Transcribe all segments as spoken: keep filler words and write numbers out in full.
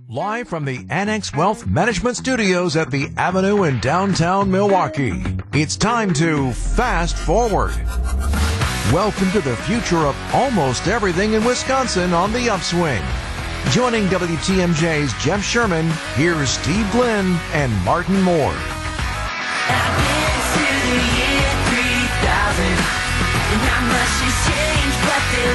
Live from the Annex Wealth Management Studios at the Avenue in downtown Milwaukee, it's time to fast forward. Welcome to the future of almost everything in Wisconsin on the upswing. Joining W T M J's Jeff Sherman, here's Steve Glenn and Martin Moore. I've been to the year three thousand, and not much has changed, but they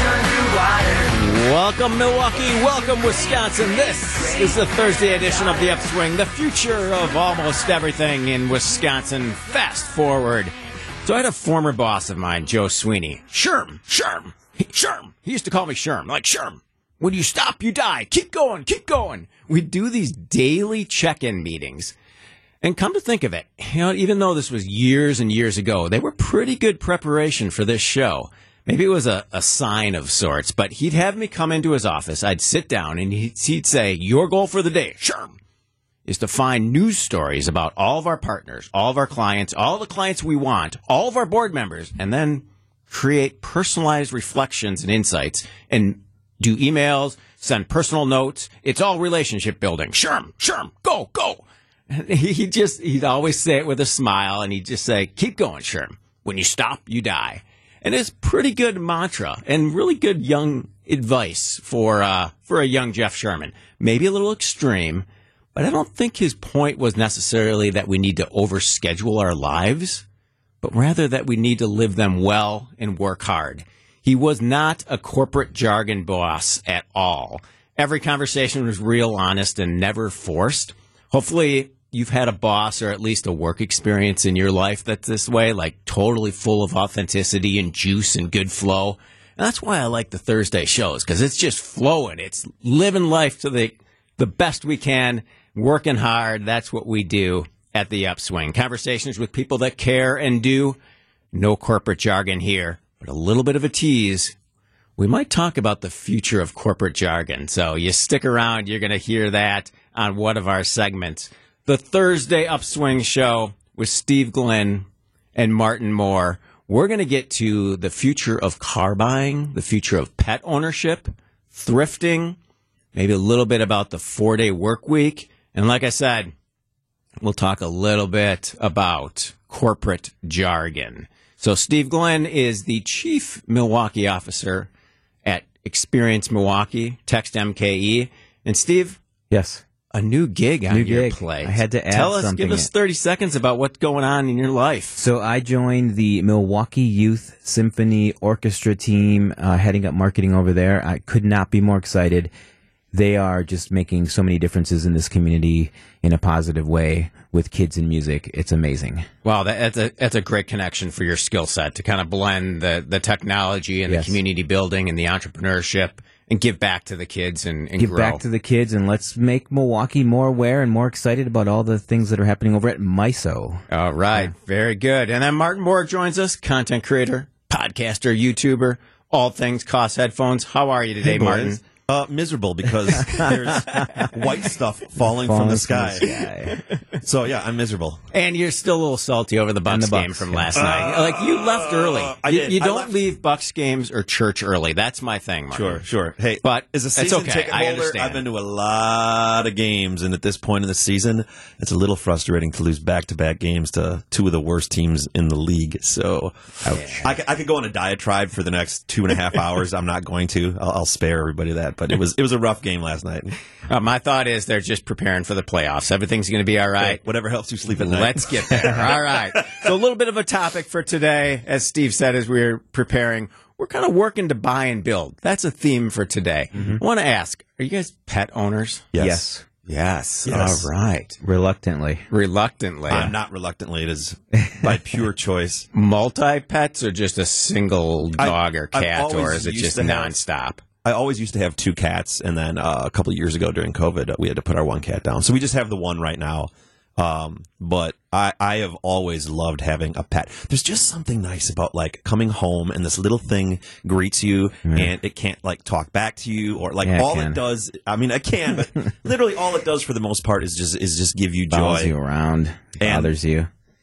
lived underwater. Welcome, Milwaukee. Welcome, Wisconsin. This is the Thursday edition of The Upswing, the future of almost everything in Wisconsin. Fast forward. So I had a former boss of mine, Joe Sweeney. Sherm, Sherm, Sherm. He used to call me Sherm, like Sherm. When you stop, you die. Keep going, keep going. We do these daily check-in meetings. And come to think of it, you know, even though this was years and years ago, they were pretty good preparation for this show. Maybe it was a, a sign of sorts, but he'd have me come into his office. I'd sit down, and he'd, he'd say, your goal for the day, Sherm, is to find news stories about all of our partners, all of our clients, all the clients we want, all of our board members, and then create personalized reflections and insights and do emails, send personal notes. It's all relationship building. Sherm, Sherm, go, go. And he just, he'd always say it with a smile, and he'd just say, keep going, Sherm. When you stop, you die. And it's pretty good mantra and really good young advice for uh, for a young Jeff Sherman. Maybe a little extreme, but I don't think his point was necessarily that we need to overschedule our lives, but rather that we need to live them well and work hard. He was not a corporate jargon boss at all. Every conversation was real, honest, and never forced. Hopefully, you've had a boss or at least a work experience in your life that's this way, like totally full of authenticity and juice and good flow. And that's why I like the Thursday shows, because it's just flowing. It's living life to the the best we can, working hard. That's what we do at the Upswing. Conversations with people that care and do. No corporate jargon here, but a little bit of a tease. We might talk about the future of corporate jargon. So you stick around. You're going to hear that on one of our segments. The Thursday Upswing Show with Steve Glenn and Martin Moore. We're going to get to the future of car buying, the future of pet ownership, thrifting, maybe a little bit about the four-day work week. And like I said, we'll talk a little bit about corporate jargon. So Steve Glenn is the Chief Milwaukee Officer at Experience Milwaukee, text M K E. And Steve? Yes. A new gig on new your gig. plate. I had to add Tell us, something. give us thirty seconds about what's going on in your life. So I joined the Milwaukee Youth Symphony Orchestra team, uh, heading up marketing over there. I could not be more excited. They are just making so many differences in this community in a positive way with kids and music. It's amazing. Wow, that, that's a that's a great connection for your skill set to kind of blend the, the technology and Yes. the community building and the entrepreneurship and give back to the kids and, and Give grow. back to the kids, and let's make Milwaukee more aware and more excited about all the things that are happening over at M I S O. All right, yeah. Very good. And then Martin Moore joins us, content creator, podcaster, YouTuber, all things cost headphones. How are you today, hey, Martin? Uh, miserable because there's white stuff falling, Falling from the from sky. the sky. So, yeah, I'm miserable. And you're still a little salty over the Bucks, the Bucks game from yeah. last uh, night. Like, you left early. I you did. you I don't left. leave Bucks games or church early. That's my thing, Martin. Sure, sure. Hey, but as a it's season okay. ticket I holder, understand. I've been to a lot of games, and at this point in the season, it's a little frustrating to lose back-to-back games to two of the worst teams in the league. So, Ouch. I, I could go on a diatribe for the next two and a half hours. I'm not going to. I'll, I'll spare everybody that. But it was it was a rough game last night. Uh, my thought is they're just preparing for the playoffs. Everything's going to be all right. So whatever helps you sleep at night. Let's get there. All right. So a little bit of a topic for today, as Steve said, as we were preparing. We're kind of working to buy and build. That's a theme for today. Mm-hmm. I want to ask, are you guys pet owners? Yes. Yes. Yes. All right. Reluctantly. Reluctantly. I'm not reluctantly. It is by pure choice. Multi-pets or just a single dog I, or cat, or is it just nonstop? Have, I always used to have two cats, and then uh, a couple of years ago during COVID, uh, we had to put our one cat down. So we just have the one right now. Um, but I, I have always loved having a pet. There's just something nice about like coming home and this little thing greets you mm. and it can't like talk back to you or like yeah, all it, it does. I mean, it can, but literally all it does for the most part is just is just give you joy. Follows you around, and, bothers you.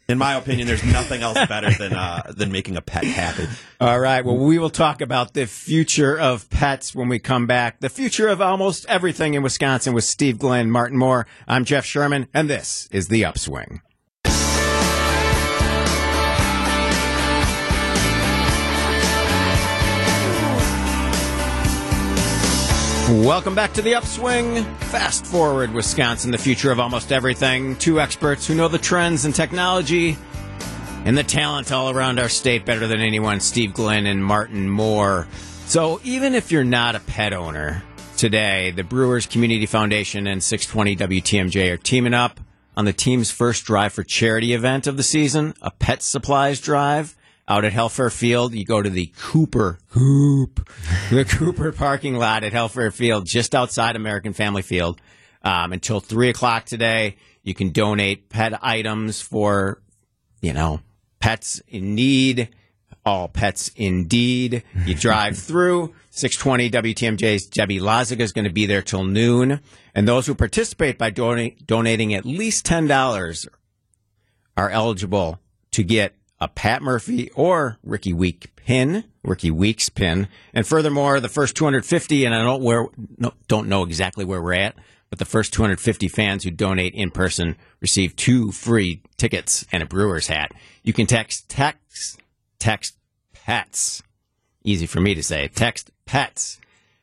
In my opinion, there's nothing else better than uh, than making a pet happy. All right. Well, we will talk about the future of pets when we come back. The future of almost everything in Wisconsin with Steve Glenn, Martin Moore. I'm Jeff Sherman, and this is The Upswing. Welcome back to The Upswing. Fast Forward Wisconsin, the future of almost everything. Two experts who know the trends and technology and the talent all around our state better than anyone, Steve Glenn and Martin Moore. So even if you're not a pet owner, today the Brewers Community Foundation and six twenty W T M J are teaming up on the team's first Drive for Charity event of the season, a pet supplies drive. Out at Helfair Field, you go to the Cooper, Coop, the Cooper parking lot at Helfair Field, just outside American Family Field, um, until three o'clock today. You can donate pet items for, you know, pets in need, all pets indeed. You drive through. six twenty W T M J's Debbie Laziga is going to be there till noon. And those who participate by donate, donating at least ten dollars are eligible to get a Pat Murphy or Ricky Week pin, Ricky Weeks pin. And furthermore, the first two hundred fifty, and I don't, where, no, don't know exactly where we're at, but the first two hundred fifty fans who donate in person receive two free tickets and a Brewers hat. You can text, text, text pets. Easy for me to say. Text pets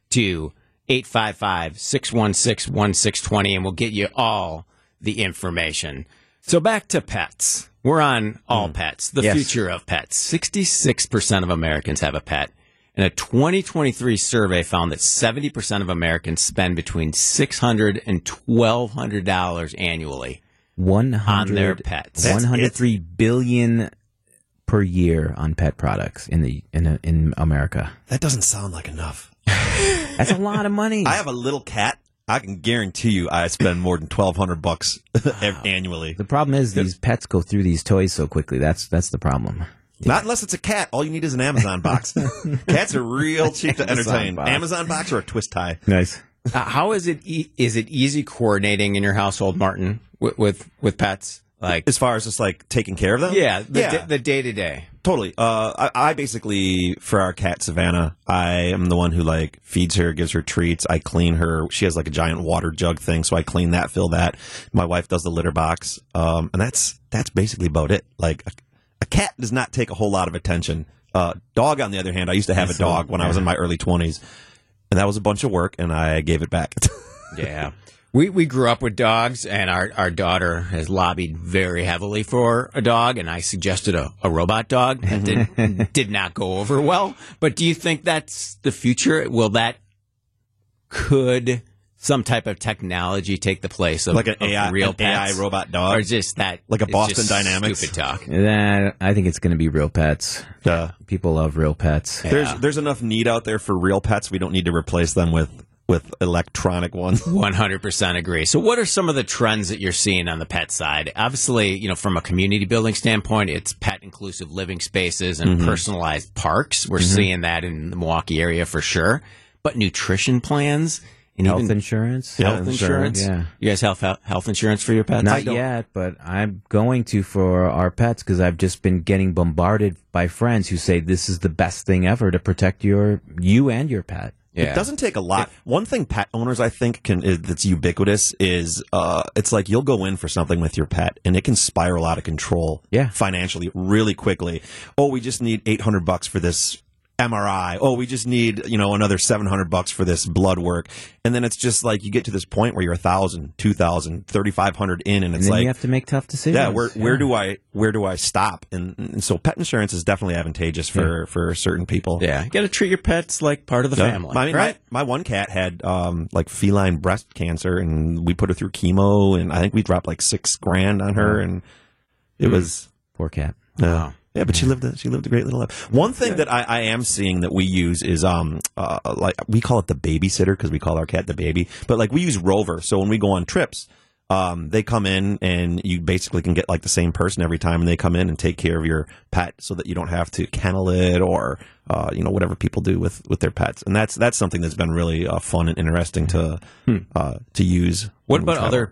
to eight five five, six one six, one six two zero, and we'll get you all the information. So back to pets. We're on all mm. pets, the yes. future of pets. sixty-six percent of Americans have a pet. And a twenty twenty-three survey found that seventy percent of Americans spend between six hundred dollars and twelve hundred dollars annually one hundred, on their pets. one hundred three billion dollars per year on pet products in the in in America. That doesn't sound like enough. That's a lot of money. I have a little cat. I can guarantee you I spend more than twelve hundred bucks annually. The problem is these pets go through these toys so quickly. That's that's the problem. Yeah. Not unless it's a cat. All you need is an Amazon box. Cats are real cheap to Amazon entertain. box. Amazon box or a twist tie. Nice. Uh, how is it? E- is it easy coordinating in your household, Martin, with with, with pets? Like as far as just like taking care of them? Yeah, the, yeah. D- the day-to-day. Totally. Uh, I, I basically, for our cat Savannah, I am the one who like feeds her, gives her treats. I clean her. She has like a giant water jug thing, so I clean that, fill that. My wife does the litter box, um, and that's that's basically about it. Like a, a cat does not take a whole lot of attention. Uh, dog, on the other hand, I used to have a dog when I was in my early twenties, and that was a bunch of work, and I gave it back. Yeah. We we grew up with dogs, and our, our daughter has lobbied very heavily for a dog, and I suggested a, a robot dog that did, did not go over well. But do you think that's the future? Will that, could some type of technology take the place of, like an of A I, real an pets? A I robot dog? Or just that? Like a it's Boston just Dynamics? Stupid talk. That, I think it's going to be real pets. Uh, People love real pets. Yeah. there's there's enough need out there for real pets. We don't need to replace them with with electronic ones. one hundred percent agree. So what are some of the trends that you're seeing on the pet side? Obviously, you know, from a community building standpoint, it's pet inclusive living spaces and mm-hmm. personalized parks. We're mm-hmm. seeing that in the Milwaukee area for sure. But nutrition plans and health even insurance. Health insurance. Yeah. You guys have health insurance for your pets? Not yet, but I'm going to for our pets because I've just been getting bombarded by friends who say this is the best thing ever to protect your you and your pet. Yeah. It doesn't take a lot. One thing pet owners, I think, can is, that's ubiquitous is uh, it's like you'll go in for something with your pet, and it can spiral out of control yeah. financially really quickly. Oh, we just need eight hundred bucks for this M R I. Oh, we just need, you know, another seven hundred bucks for this blood work. And then it's just like you get to this point where you're one thousand, two thousand, thirty-five hundred in, and it's and then like you have to make tough decisions. Yeah, where yeah. where do I where do I stop? And, and so pet insurance is definitely advantageous for, yeah. for certain people. Yeah, you got to treat your pets like part of the yeah. family. I mean, right? my, my one cat had um, like feline breast cancer, and we put her through chemo, and I think we dropped like six grand on her, and it mm. was poor cat. Uh, wow. Yeah, but she lived a, she lived a great little life. One thing that I, I am seeing that we use is um uh, like we call it the babysitter because we call our cat the baby. But like we use Rover, so when we go on trips, um they come in and you basically can get like the same person every time, and they come in and take care of your pet so that you don't have to kennel it or uh you know whatever people do with, with their pets. And that's that's something that's been really uh, fun and interesting to hmm. uh to use. What about other pet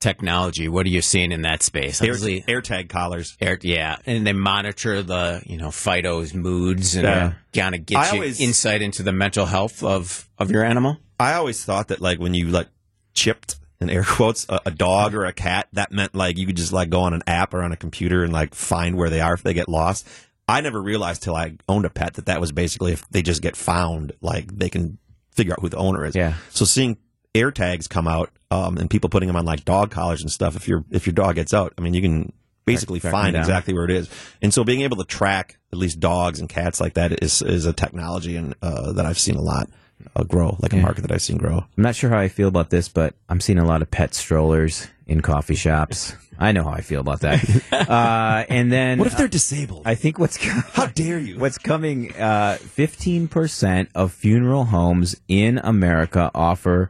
technology. What are you seeing in that space? Air, Obviously, AirTag collars. Air, yeah, and they monitor the you know Fido's moods and Yeah. kind of get I you always- insight into the mental health of of your animal. I always thought that like when you like chipped in air quotes a, a dog or a cat, that meant like you could just like go on an app or on a computer and like find where they are if they get lost. I never realized till I owned a pet that that was basically if they just get found, like they can figure out who the owner is. Yeah. So seeing air tags come out um, and people putting them on like dog collars and stuff, if your if your dog gets out, I mean, you can basically Track- track find them down. exactly where it is. And so being able to track at least dogs and cats like that is is a technology and uh, that I've seen a lot uh, grow, like a Yeah. market that I've seen grow. I'm not sure how I feel about this, but I'm seeing a lot of pet strollers in coffee shops. I know how I feel about that. uh, and then What if they're disabled? I think what's co- How dare you? what's coming? Uh, Fifteen percent of funeral homes in America offer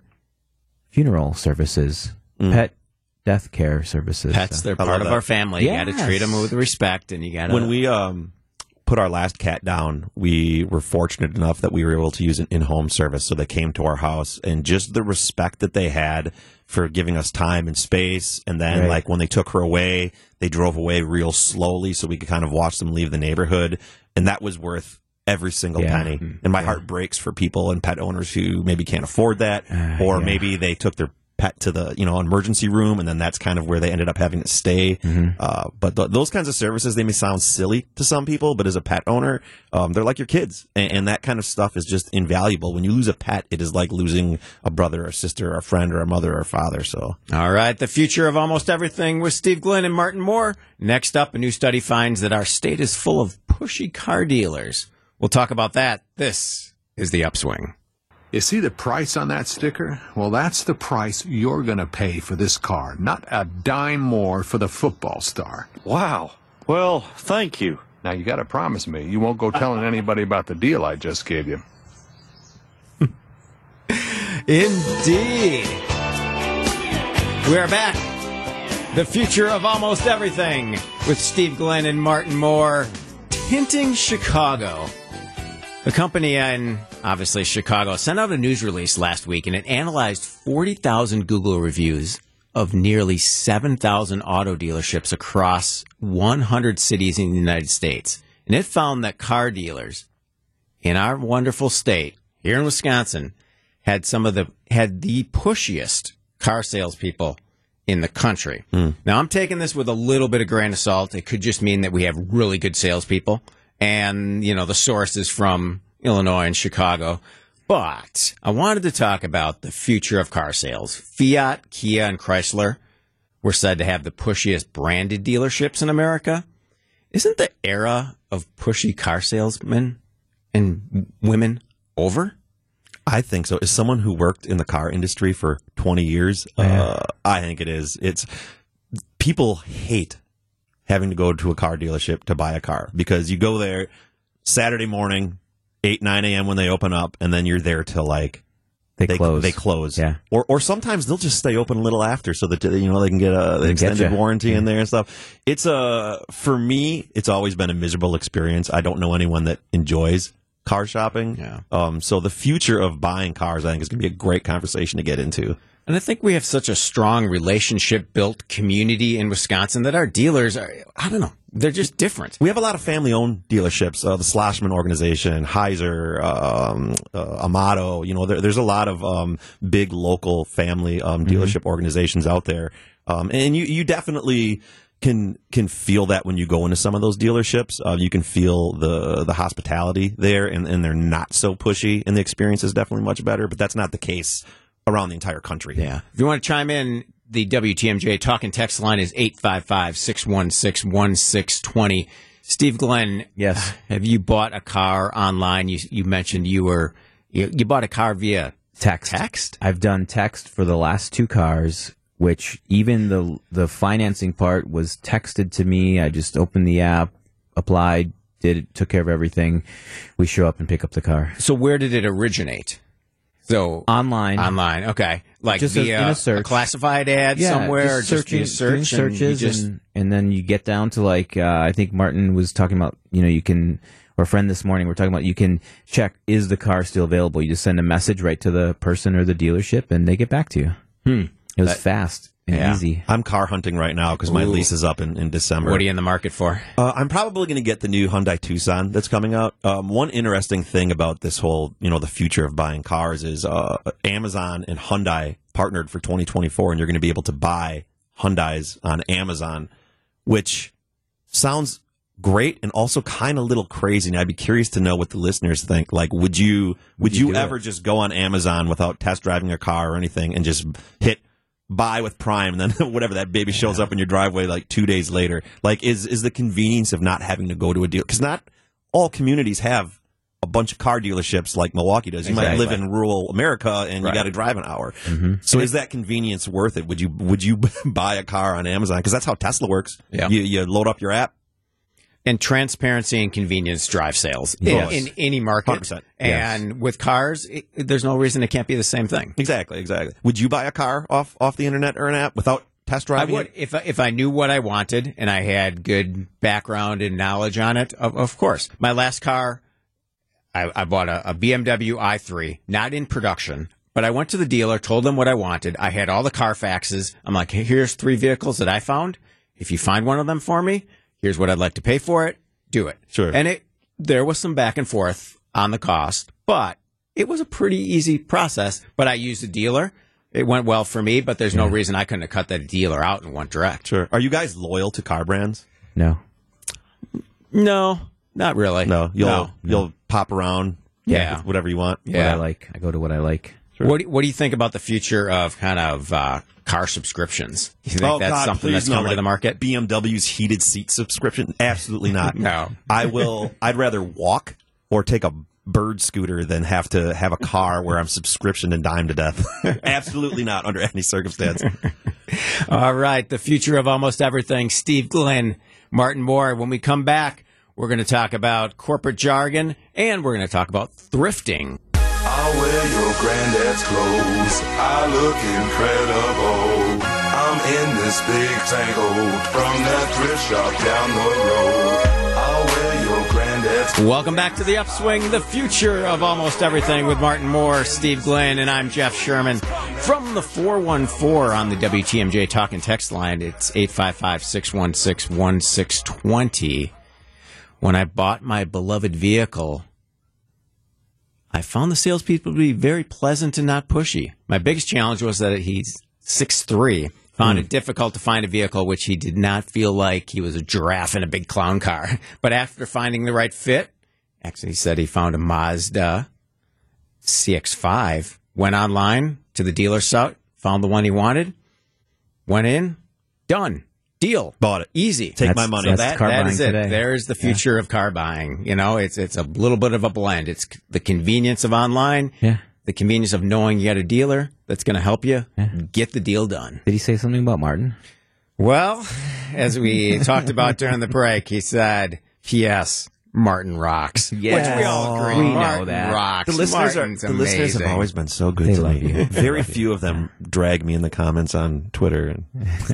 funeral services, pet death care services. Pets, So- they're I part love of that. our family. You got to Yes. treat them with respect, and you got to. When we um put our last cat down, we were fortunate enough that we were able to use an in-home service. So they came to our house, and just the respect that they had for giving us time and space. And then, Right. like when they took her away, they drove away real slowly, so we could kind of watch them leave the neighborhood, and that was worth every single Yeah. penny. And my heart breaks for people and pet owners who maybe can't afford that, Uh, or yeah. maybe they took their pet to the you know emergency room, and then that's kind of where they ended up having to stay. Mm-hmm. Uh, but th- those kinds of services, they may sound silly to some people, but as a pet owner, um, they're like your kids, and, and that kind of stuff is just invaluable. When you lose a pet, it is like losing a brother or a sister or a friend or a mother or a father. So All right, the future of almost everything with Steve Glenn and Martin Moore. Next up, a new study finds that our state is full of pushy car dealers. We'll talk about that. This is The Upswing. You see the price on that sticker? Well, that's the price you're going to pay for this car. Not a dime more for the football star. Wow. Well, thank you. Now, you got to promise me you won't go telling anybody about the deal I just gave you. Indeed. We're back. The future of almost everything with Steve Glenn and Martin Moore. Tinting Chicago. The company in, obviously, Chicago sent out a news release last week, and it analyzed forty thousand Google reviews of nearly seven thousand auto dealerships across one hundred cities in the United States. And it found that car dealers in our wonderful state, here in Wisconsin, had some of the, had the pushiest car salespeople in the country. Now, I'm taking this with a little bit of grain of salt. It could just mean that we have really good salespeople. And, you know, the source is from Illinois and Chicago. But I wanted to talk about the future of car sales. Fiat, Kia, and Chrysler were said to have the pushiest branded dealerships in America. Isn't the era of pushy car salesmen and women over? I think so. As someone who worked in the car industry for twenty years, uh, I think it is. It's people hate having to go to a car dealership to buy a car because you go there Saturday morning, eight, nine a.m. when they open up, and then you're there till like They close. They close. Yeah. Or or sometimes they'll just stay open a little after so that you know they can get a the They get extended ya. warranty in there and stuff. It's a for me, it's always been a miserable experience. I don't know anyone that enjoys car shopping. Yeah. Um. So the future of buying cars, I think, is going to be a great conversation to get into. And I think we have such a strong relationship built community in Wisconsin that our dealers are, I don't know, they're just different. We have a lot of family-owned dealerships, uh, the Sloshman organization, Heiser, um, uh, Amato. You know, there, there's a lot of um, big local family um, dealership organizations out there, um, and you you definitely can can feel that when you go into some of those dealerships. Uh, you can feel the the hospitality there, and, and they're not so pushy, and the experience is definitely much better. But that's not the case around the entire country. Yeah. If you want to chime in, the W T M J talk and text line is eight five five, six one six, one six two zero. Steve Glenn, Yes. have you bought a car online? You you mentioned you were you, you bought a car via Text. text? I've done text for the last two cars, which even the the financing part was texted to me. I just opened the app, applied, did it, took care of everything. We show up and pick up the car. So where did it originate? So Online. online, okay, like Just a- via in a search. classified ad somewhere, or just just searching, via search, doing and searches, you just and, and then you get down to like uh, I think Martin was talking about. You know, you can, or a friend this morning, we're talking about you can check, is the car still available? You just send a message right to the person or the dealership, and they get back to you. Hmm. It was That- fast. and Yeah. easy. I'm car hunting right now because my Ooh. lease is up in, in December. What are you in the market for? Uh, I'm probably going to get the new Hyundai Tucson that's coming out. Um, one interesting thing about this whole, you know, the future of buying cars is uh, Amazon and Hyundai partnered for twenty twenty-four, and you're going to be able to buy Hyundais on Amazon, which sounds great and also kind of a little crazy. And I'd be curious to know what the listeners think. Like, would you would you you, do ever it? just go on Amazon without test driving a car or anything and just hit buy with Prime, and then whatever, that baby shows up in your driveway like two days later? Like, is is the convenience of not having to go to a deal, because not all communities have a bunch of car dealerships like Milwaukee does. You Exactly. might live in rural America and Right. you got to drive an hour. Mm-hmm. So is that convenience worth it? Would you would you buy a car on Amazon? Because that's how Tesla works. Yeah. You you load up your app. And transparency and convenience drive sales Yes. in, in any market. one hundred percent. And with cars, it, there's no reason it can't be the same thing. Exactly, exactly. Would you buy a car off off the internet or an app without test I driving would it? if I, if I knew what I wanted and I had good background and knowledge on it. Of, of course, my last car, I, I bought a, a B M W i three, not in production, but I went to the dealer, told them what I wanted. I had all the Carfaxes. I'm like, hey, here's three vehicles that I found. If you find one of them for me, here's what I'd like to pay for it. Do it. Sure. And it there was some back and forth on the cost, but it was a pretty easy process. But I used a dealer. It went well for me, but there's no reason I couldn't have cut that dealer out and went direct. Sure. Are you guys loyal to car brands? No. No, not really. No. You'll No. you'll pop around. Yeah. with whatever you want. What Yeah. I like. I go to what I like. What do, what do you think about the future of kind of uh, car subscriptions? You think Oh, that's God, something please that's no, coming like to the market? B M W's heated seat subscription? Absolutely not. No. I will. I'd rather walk or take a bird scooter than have to have a car where I'm subscription and dime to death. Absolutely not under any circumstance. All right, the future of almost everything. Steve Glenn, Martin Moore. When we come back, we're going to talk about corporate jargon and we're going to talk about thrifting. I'll wear your granddad's clothes. I look incredible. I'm in this big tangle from that thrift shop down the road. I'll wear your granddad's Welcome back to the Upswing, the future of almost everything with Martin Moore, Steve Glenn, and I'm Jeff Sherman. From the four one four on the W T M J talk and text line, it's eight five five, six one six, one six two zero. When I bought my beloved vehicle, I found the salespeople to be very pleasant and not pushy. My biggest challenge was that he's six three. Found it difficult to find a vehicle which he did not feel like he was a giraffe in a big clown car. But after finding the right fit, actually he said he found a Mazda C X five, went online to the dealer site, found the one he wanted, went in, done. Deal. Bought it. Easy. Take That's- my money. So that's that, car that buying is it. today. There's the future of car buying. You know, it's it's a little bit of a blend. It's c- the convenience of online, Yeah. the convenience of knowing you got a dealer that's going to help you get the deal done. Did he say something about Martin? Well, as we talked about during the break, he said, P S Martin rocks. Yes. Which we all agree. We know Martin that. rocks. The listeners, are, Martin's the listeners have amazing. always been so good They to love me. you. Very few of them drag me in the comments on Twitter. And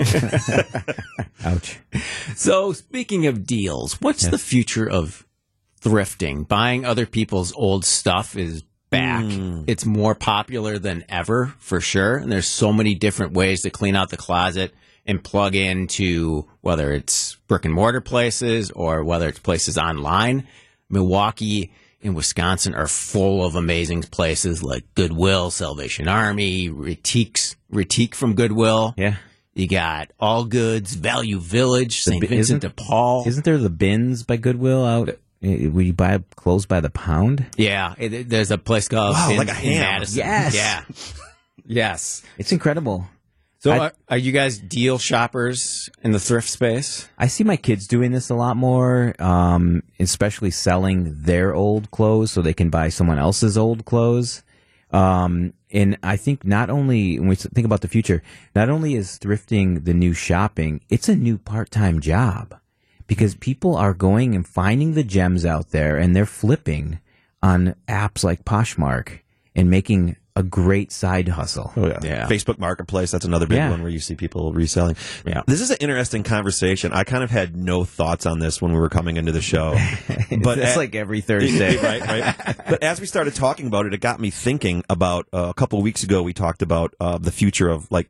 Ouch. So, speaking of deals, what's the future of thrifting? Buying other people's old stuff is back. It's more popular than ever, for sure. And there's so many different ways to clean out the closet and plug into whether it's brick and mortar places or whether it's places online. Milwaukee and Wisconsin are full of amazing places like Goodwill, Salvation Army, Retique, Retique from Goodwill. Yeah. You got All Goods, Value Village, Saint bi- Vincent de isn't- Paul. Isn't there the bins by Goodwill out? eh, Where you buy clothes by the pound? Yeah, it, it- there's a place called Wow, Bins like a in ham. Madison. Yes. Yeah. Yes. It's incredible. So I- are, are you guys deal shoppers in the thrift space? I see my kids doing this a lot more, um, especially selling their old clothes so they can buy someone else's old clothes. Um, and I think not only, when we think about the future, not only is thrifting the new shopping, it's a new part-time job because people are going and finding the gems out there and they're flipping on apps like Poshmark and making a great side hustle. oh yeah. Yeah. Facebook Marketplace, that's another big Yeah. one where you see people reselling. Yeah. This is an interesting conversation. I kind of had no thoughts on this when we were coming into the show. But it's at- like every Thursday. right, right. But as we started talking about it, it got me thinking about uh, a couple of weeks ago. We talked about uh, the future of like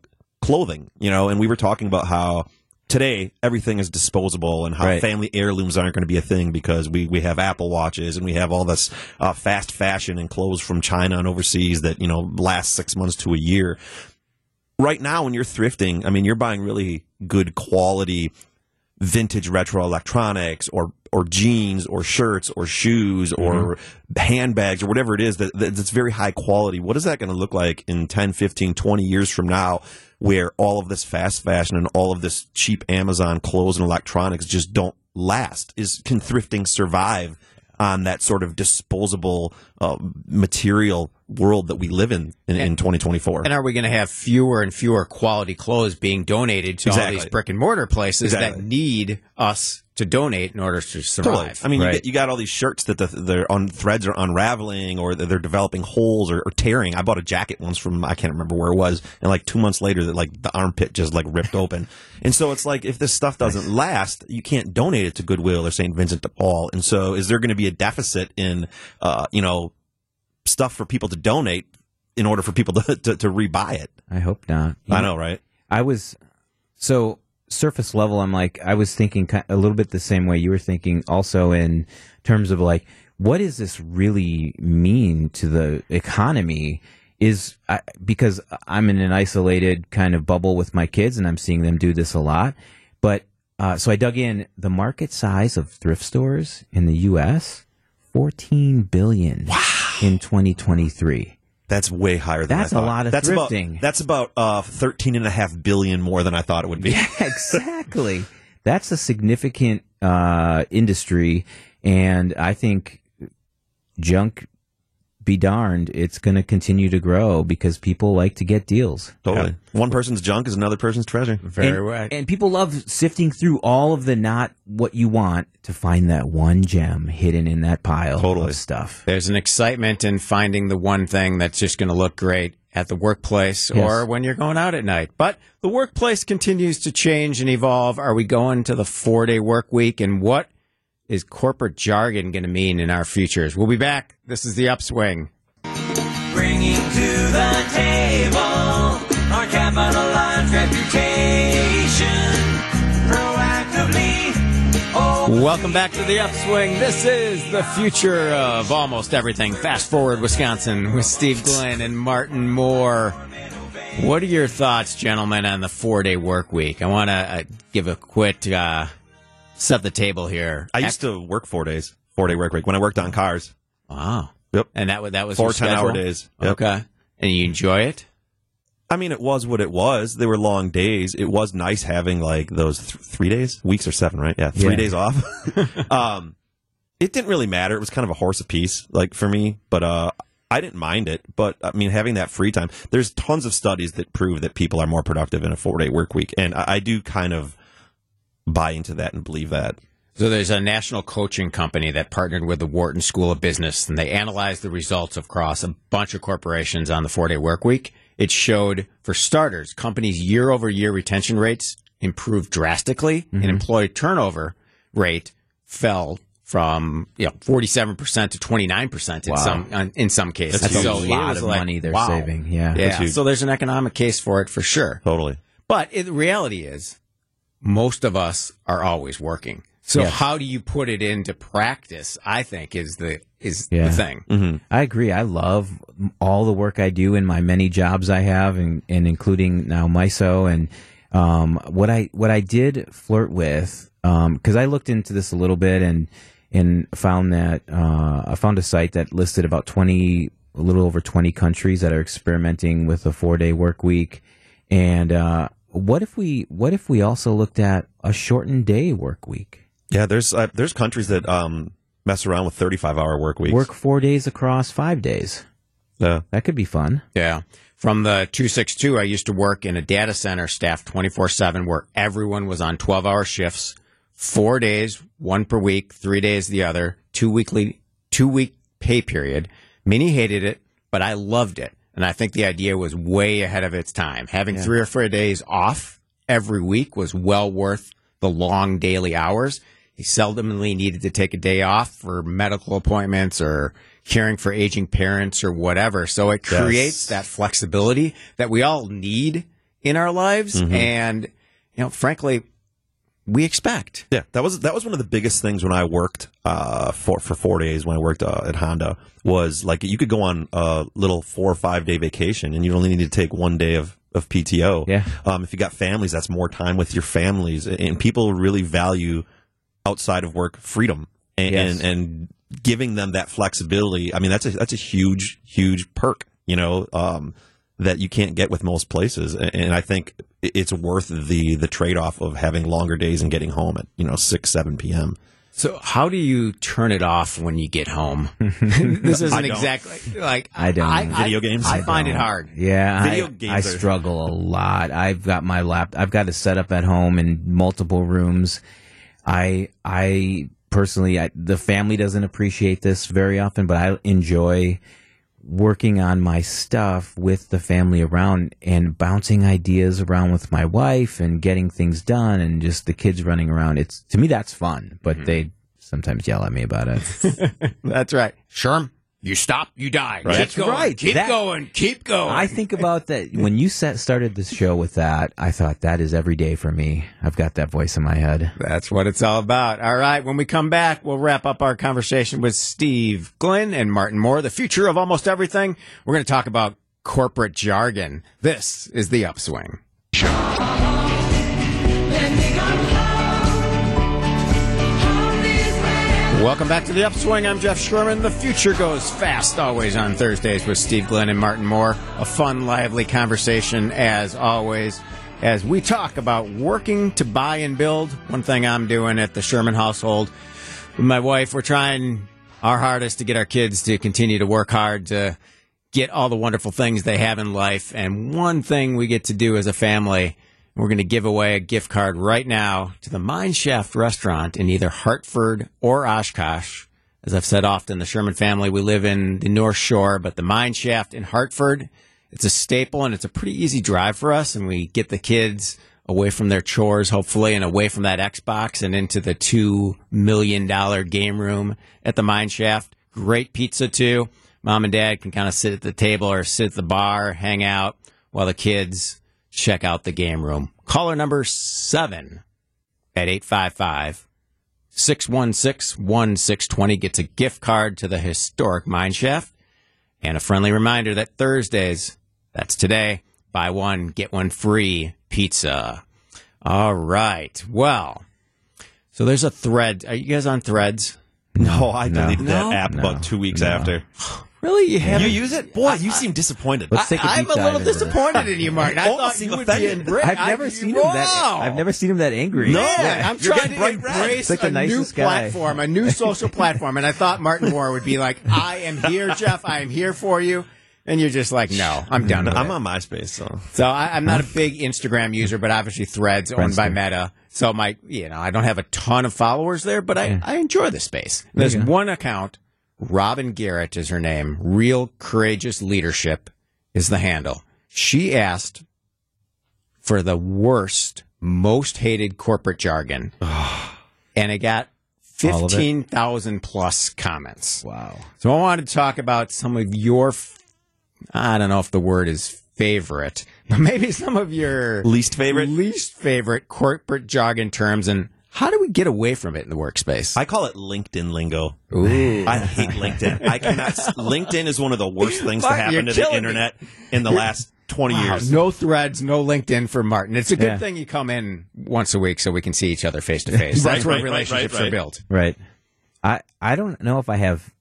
clothing, you know, and we were talking about how today everything is disposable and how Right. family heirlooms aren't going to be a thing because we, we have Apple Watches and we have all this uh, fast fashion and clothes from China and overseas that, you know, last six months to a year. Right now, when you're thrifting, I mean, you're buying really good quality vintage retro electronics or or jeans or shirts or shoes or handbags or whatever it is that, that's very high quality. What is that going to look like in ten, fifteen, twenty years from now, where all of this fast fashion and all of this cheap Amazon clothes and electronics just don't last? Is can thrifting survive on that sort of disposable uh, material world that we live in in, in twenty twenty-four? And are we going to have fewer and fewer quality clothes being donated to all Exactly. these brick and mortar places Exactly. that need us to donate in order to survive? Totally. I mean, Right. you, get, you got all these shirts that the their on threads are unraveling or that they're developing holes or, or tearing. I bought a jacket once from I can't remember where it was, and like two months later, that like the armpit just like ripped open. And so it's like if this stuff doesn't last, you can't donate it to Goodwill or Saint Vincent de Paul. And so, is there going to be a deficit in uh, you know stuff for people to donate in order for people to to, to rebuy it? I hope not. You I know, right? I was so surface level. I'm like, I was thinking ki- a little bit the same way you were thinking, also in terms of like, what does this really mean to the economy? Is I, because I'm in an isolated kind of bubble with my kids, and I'm seeing them do this a lot. But uh, so I dug in. The market size of thrift stores in the U S fourteen billion in twenty twenty-three. That's way higher than That's I a thought. lot of that's thrifting. About, that's about uh, thirteen and a half billion more than I thought it would be. Yeah, exactly. That's a significant uh, industry, and I think junk, be darned, it's going to continue to grow because people like to get deals. Totally. One person's junk is another person's treasure. Very and, right. and people love sifting through all of the not what you want to find that one gem hidden in that pile Totally. of stuff. There's an excitement in finding the one thing that's just going to look great at the workplace Yes. or when you're going out at night. But the workplace continues to change and evolve. Are we going to the four-day work week? And what is corporate jargon going to mean in our futures? We'll be back. This is The Upswing. Bringing to the table our capitalized reputation proactively. Oh, Welcome back to The Upswing. This is the future of almost everything. Fast Forward Wisconsin with Steve Glenn and Martin Moore. What are your thoughts, gentlemen, on the four-day work week? I want to uh, give a quick uh, set the table here. I used to work four days, four day work week when I worked on cars. Wow. Yep. And that, wa- that was Four your ten hour schedule? days. Yep. Okay. And you enjoy it? I mean, it was what it was. They were long days. It was nice having like those th- three days, weeks or seven, right? Yeah, three Yeah. days off. um, it didn't really matter. It was kind of a horse apiece, like for me. But uh, I didn't mind it. But I mean, having that free time. There's tons of studies that prove that people are more productive in a four day work week, and I, I do kind of buy into that and believe that. So there's a national coaching company that partnered with the Wharton School of Business, and they analyzed the results across a bunch of corporations on the four-day work week. It showed, for starters, companies' year-over-year retention rates improved drastically, and employee turnover rate fell from you know forty-seven percent to twenty-nine percent in Wow. some on- in some cases. That's a So it lot was of like, money they're wow. saving. Yeah. Yeah, huge. so there's an economic case for it for sure. Totally. But it, the reality is, most of us are always working. So Yes. how do you put it into practice? I think is the is Yeah. the thing. Mm-hmm. I agree. I love all the work I do in my many jobs I have, and, and including now M I S O. And um, what I what I did flirt with, because I looked into this a little bit and and found that uh, I found a site that listed about twenty, a little over twenty countries that are experimenting with a four day work week. And uh, what if we what if we also looked at a shortened day work week? Yeah, there's uh, there's countries that um, mess around with thirty-five hour work weeks. Work four days across five days. Yeah. That could be fun. Yeah. From the two sixty-two, I used to work in a data center staffed twenty-four seven where everyone was on twelve hour shifts, four days, one per week, three days the other, two weekly, two week pay period. Minnie hated it, but I loved it. And I think the idea was way ahead of its time. Having three or four days off every week was well worth the long daily hours. He seldomly needed to take a day off for medical appointments or caring for aging parents or whatever. So it Yes. creates that flexibility that we all need in our lives, Mhm. and you know, frankly, we expect. Yeah, that was that was one of the biggest things when I worked uh, for for four days when I worked uh, at Honda was like you could go on a little four or five day vacation and you only need to take one day of, of P T O. Yeah. Um, if you got families, that's more time with your families, and people really value outside of work freedom and Yes. and, and giving them that flexibility. I mean, that's a that's a huge huge perk, you know. Um, that you can't get with most places, and I think it's worth the the trade off of having longer days and getting home at you know six seven p.m. So, how do you turn it off when you get home? This isn't I don't. exactly like I don't. I, Video I, games? I I find it don't. hard. Yeah, Video I, games I are- struggle a lot. I've got my lap. I've got it set up at home in multiple rooms. I I personally, I, the family doesn't appreciate this very often, but I enjoy working on my stuff with the family around and bouncing ideas around with my wife and getting things done and just the kids running around. It's to me that's fun, but Mm-hmm. they sometimes yell at me about it. That's right. Sherm, you stop, you die. Right. Keep That's going, right. Keep That- going. Keep going. I think about that when you set, started this show with that. I thought that is every day for me. I've got that voice in my head. That's what it's all about. All right. When we come back, we'll wrap up our conversation with Steve Glenn and Martin Moore, the future of almost everything. We're going to talk about corporate jargon. This is The Upswing. Welcome back to The Upswing. I'm Jeff Sherman. The future goes fast, always on Thursdays with Steve Glenn and Martin Moore. A fun, lively conversation, as always, as we talk about working to buy and build. One thing I'm doing at the Sherman household with my wife, we're trying our hardest to get our kids to continue to work hard to get all the wonderful things they have in life. And one thing we get to do as a family, we're going to give away a gift card right now to the Mine Shaft restaurant in either Hartford or Oshkosh. As I've said often, the Sherman family, we live in the North Shore, but the Mine Shaft in Hartford, it's a staple and it's a pretty easy drive for us. And we get the kids away from their chores, hopefully, and away from that Xbox and into the two million dollars game room at the Mine Shaft. Great pizza, too. Mom and dad can kind of sit at the table or sit at the bar, hang out, while the kids check out the game room. Caller number seven at eight five five, six one six, one six two zero gets a gift card to the historic Mine Shaft. And a friendly reminder that Thursdays, that's today, buy one, get one free pizza. All right. Well, so there's a thread. Are you guys on Threads? No, I No. deleted that No? app No. about two weeks No. after. Really? You haven't? You use it? Boy, you seem disappointed. Let's take a I, deep I'm a dive little into this. disappointed in you, Martin. I Oh, thought seem you would be offended. in break. I've never I, seen him that. Wow. I've never seen him that angry. No. Man, I'm You're trying getting to bright red. embrace It's like the a new nicest guy. platform, a new social platform, and I thought Martin Moore would be like, "I am here, Jeff. I am here for you," and you're just like, "No, I'm done with I'm it." on MySpace, so. So I, I'm not a big Instagram user, but obviously Threads owned by Friendster. Meta. So my, you know, I don't have a ton of followers there, but I, I enjoy the space. There's you go. one account. Robin Garrett is her name. Real Courageous Leadership is the handle. She asked for the worst, most hated corporate jargon, and it got All of it? fifteen thousand plus comments. Wow. So I wanted to talk about some of your, f- I don't know if the word is favorite, but maybe some of your Least favorite? least favorite corporate jargon terms, and how do we get away from it in the workspace? I call it LinkedIn lingo. Ooh. I hate LinkedIn. I cannot. LinkedIn is one of the worst things to Martin, happen you're to the killing me. internet in the last twenty Wow, years. no Threads, no LinkedIn for Martin. It's a good Yeah. thing you come in once a week so we can see each other face to face. Right, That's where right, right, relationships right, right. are built. Right. I I don't know if I have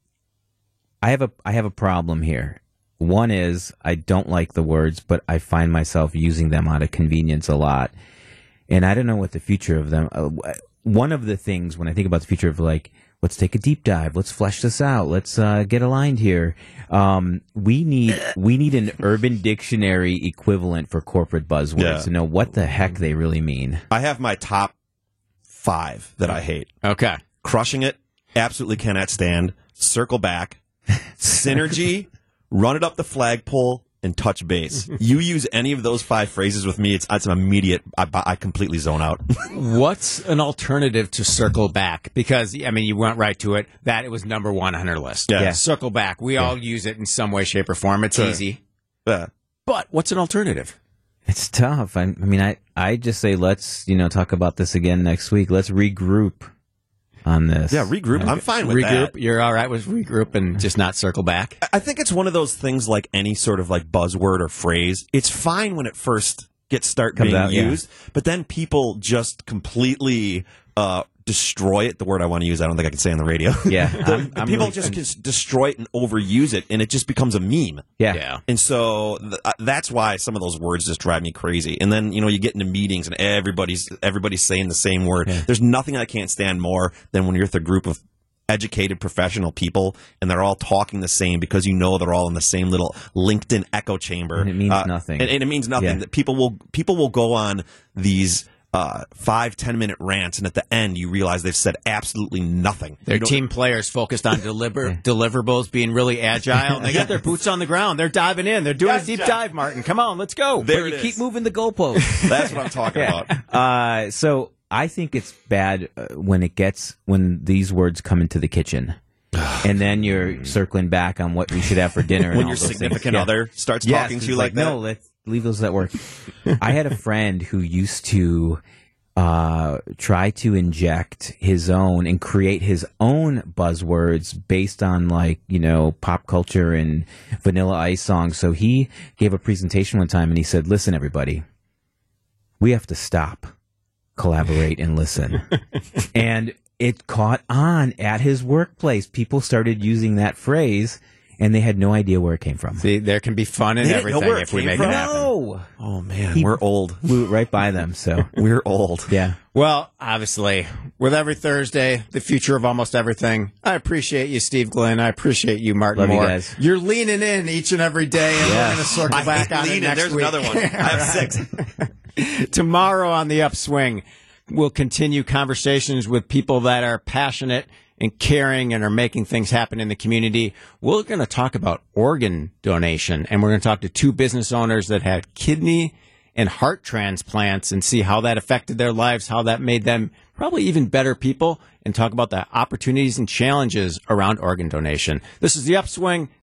I have a I have a problem here. One is I don't like the words, but I find myself using them out of convenience a lot. And I don't know what the future of them uh, one of the things when I think about the future of like let's take a deep dive, let's flesh this out, let's uh, get aligned here. Um, we need we need an Urban Dictionary equivalent for corporate buzzwords Yeah. to know what the heck they really mean. I have my top five that I hate. Okay. Crushing it, absolutely cannot stand. Circle back, synergy, run it up the flagpole, and touch base. You use any of those five phrases with me, it's it's an immediate. I, I completely zone out. What's an alternative to circle back? Because, I mean, you went right to it. That it was number one on our list. Yeah. Yeah. Circle back. We all use it in some way, shape, or form. It's Sure. easy. Yeah. But what's an alternative? It's tough. I, I mean, I, I just say let's, you know, talk about this again next week. Let's regroup on this. Yeah, regroup. I'm fine with regroup. that. You're all right with regroup and just not circle back? I think it's one of those things like any sort of like buzzword or phrase. It's fine when it first gets start Comes being out, yeah. used, but then people just completely uh, destroy it. The word I want to use, I don't think I can say on the radio. Yeah, The- I'm- I'm people really- just can destroy it and overuse it, and it just becomes a meme. Yeah. Yeah. And so th- uh, that's why some of those words just drive me crazy. And then, you know, you get into meetings and everybody's everybody's saying the same word. Yeah. There's nothing I can't stand more than when you're with a group of educated professional people and they're all talking the same because you know they're all in the same little LinkedIn echo chamber. And it means Uh, nothing. And, and it means nothing. Yeah. That people will people will go on these uh, five, ten minute rants, and at the end you realize they've said absolutely nothing. Their You don't- team players focused on deliver deliverables, being really agile. They got their boots on the ground. They're diving in. They're doing Yes, a deep Jeff. dive, Martin. Come on, let's go. There But you it keep is. moving the goalposts. That's what I'm talking about. uh, so I think it's bad uh, when it gets when these words come into the kitchen, and then you're circling back on what we should have for dinner. and When all your those things. significant Yeah. other starts Yes, talking to it's you like, that. no, let's leave those at work. I had a friend who used to uh, try to inject his own and create his own buzzwords based on like, you know, pop culture and Vanilla Ice songs. So he gave a presentation one time and he said, listen, everybody, we have to stop, collaborate, and listen. And it caught on at his workplace. People started using that phrase and they had no idea where it came from. See, there can be fun in They didn't know everything where it if we came make from. it happen. No! Oh man, He- we're old. Flew it right by them, so We're old. yeah. Well, obviously, with every Thursday, the future of almost everything. I appreciate you, Steve Glenn. I appreciate you, Martin Love you Moore. guys. You're leaning in each and every day, and we're Yes. going to circle I back hate on it leaning. next There's week. another one. I have six. Tomorrow on the Upswing, we'll continue conversations with people that are passionate and caring and are making things happen in the community. We're going to talk about organ donation, and we're going to talk to two business owners that had kidney and heart transplants and see how that affected their lives, how that made them probably even better people, and talk about the opportunities and challenges around organ donation. This is the Upswing.